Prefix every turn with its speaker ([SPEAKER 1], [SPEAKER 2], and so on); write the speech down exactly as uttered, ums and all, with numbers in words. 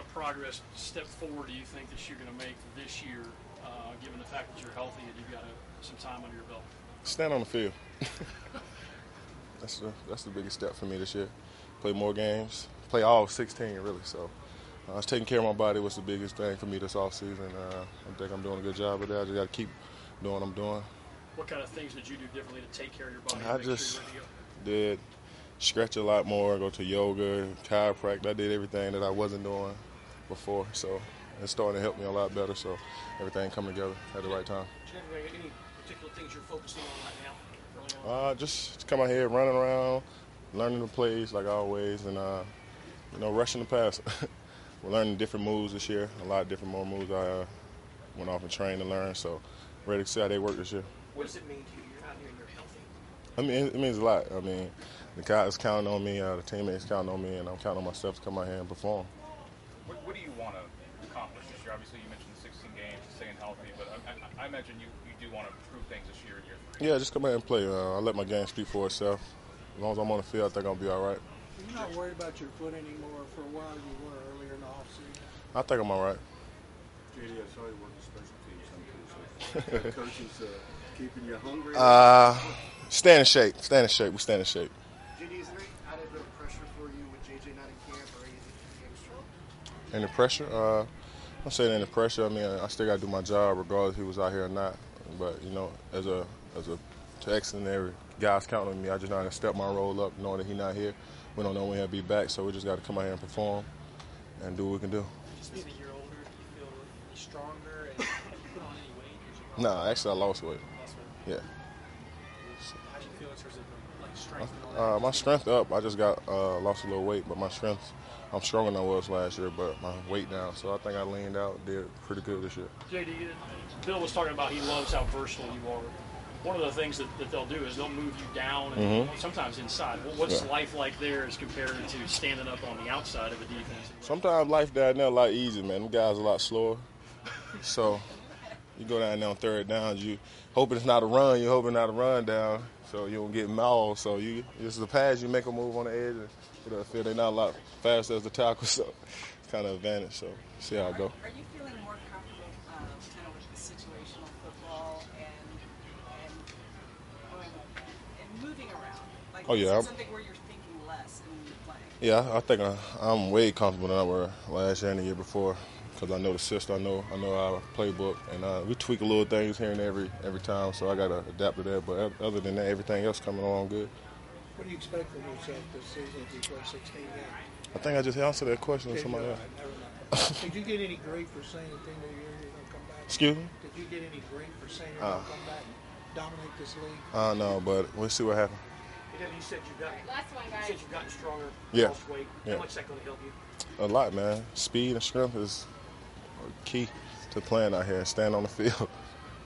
[SPEAKER 1] of progress, step forward, do you think that you're going to make this year, uh, given the fact that you're healthy and you've got a, some time under your belt?
[SPEAKER 2] Stand on the field. that's the that's the biggest step for me this year. Play more games. Play all sixteen, really. So uh, taking care of my body was the biggest thing for me this offseason. Uh, I think I'm doing a good job of that. I just got to keep doing what I'm doing.
[SPEAKER 1] What kind of things did you do differently to take care of your body?
[SPEAKER 2] I just sure did stretch a lot more, go to yoga, chiropractic. I did everything that I wasn't doing before. So it's starting to help me a lot better. So everything coming together at the right time.
[SPEAKER 1] Any particular things you're focusing on right now?
[SPEAKER 2] Uh, just come out here, running around, learning the plays like always, and uh, you know, rushing the pass. We're learning different moves this year. A lot of different more moves I uh, went off and trained to learn. So ready to see how they work this year.
[SPEAKER 1] What does it mean to you? You're out here and you're healthy.
[SPEAKER 2] I mean, it, it means a lot. I mean, the guys counting on me, uh, the teammates counting on me, and I'm counting on myself to come out here and perform.
[SPEAKER 3] What, what do you want to accomplish this year? Obviously, you mentioned sixteen games, staying healthy, but I, I, I imagine you, you do want to improve things this year in year three.
[SPEAKER 2] Yeah, just come out and play. Uh, I let my game speak for itself. As long as I'm on the field, I think I'll be all right.
[SPEAKER 4] You're not worried about your foot anymore. For a while, you were earlier in the offseason.
[SPEAKER 2] I think I'm all right.
[SPEAKER 5] J D, I saw you working special teams. I'm curious. Coaches uh, keeping you hungry?
[SPEAKER 2] Uh, stand in shape. Stand in shape. We stand in shape.
[SPEAKER 6] J D, is there any added bit of pressure for you with J J not in camp, or is it game strong?
[SPEAKER 2] Any pressure? Uh, I'm saying any pressure. I mean, I still got to do my job regardless if he was out here or not. But, you know, as a as a Texan, every guy's counting on me. I just know how to step my role up, knowing that he's not here. We don't know when he'll be back, so we just got to come out here and perform and do what we can do.
[SPEAKER 1] Just being a year older, do you feel really stronger and have you put on any weight?
[SPEAKER 2] Nah, actually, I lost weight.
[SPEAKER 1] Lost weight?
[SPEAKER 2] Yeah.
[SPEAKER 1] How do you feel in terms of like strength and all that?
[SPEAKER 2] Uh, my strength up. I just got uh, lost a little weight, but my strength, I'm stronger than I was last year, but my weight down. So I think I leaned out, did pretty good this year.
[SPEAKER 1] J D, Bill was talking about he loves how versatile you are. One of the things that, that they'll do is they'll move you down and
[SPEAKER 2] Mm-hmm.
[SPEAKER 1] sometimes inside. Well, what's
[SPEAKER 2] Yeah.
[SPEAKER 1] life like there as compared to standing up on the outside of a defense?
[SPEAKER 2] Sometimes life down there a lot easier, man. Them guys a lot slower. So you go down there on third down, you hoping it's not a run, you hoping not a run down, so you don't get mauled. So you this is a pass, you make a move on the edge, and you know, feel they're not a lot faster as the tackle, so it's kind of advantage. So see how it go.
[SPEAKER 7] Are you feeling more comfortable um, kind of with the situational football and and, going, and moving around? Like,
[SPEAKER 2] Oh, yeah,
[SPEAKER 7] is it
[SPEAKER 2] I'm-
[SPEAKER 7] something where you're thinking less and you're playing?
[SPEAKER 2] Yeah, I think I, I'm way comfortable than I were last year and the year before because I know the system, I know I know our playbook, and uh, we tweak a little things here and there every every time, so I got to adapt to that. But other than that, everything else coming along good.
[SPEAKER 4] What do you expect from yourself this season if you play sixteen games?
[SPEAKER 2] I think I just answered that question to
[SPEAKER 4] Did you,
[SPEAKER 2] somebody
[SPEAKER 4] uh,
[SPEAKER 2] else.
[SPEAKER 4] never mind. Did you get any grief for saying at the end of the year you're going to come back?
[SPEAKER 2] Excuse me?
[SPEAKER 4] Did you get any grief for saying you're
[SPEAKER 2] Uh.
[SPEAKER 4] going to come back and dominate this league?
[SPEAKER 2] I don't know, but we'll see what happens.
[SPEAKER 1] You said you've gotten,
[SPEAKER 8] Last one,
[SPEAKER 1] you
[SPEAKER 8] guys.
[SPEAKER 1] said you've gotten stronger,
[SPEAKER 2] Yeah.
[SPEAKER 1] lost weight.
[SPEAKER 2] Yeah.
[SPEAKER 1] How much is that going to help you?
[SPEAKER 2] A lot, man. Speed and strength is key to playing out here. Stand on the field.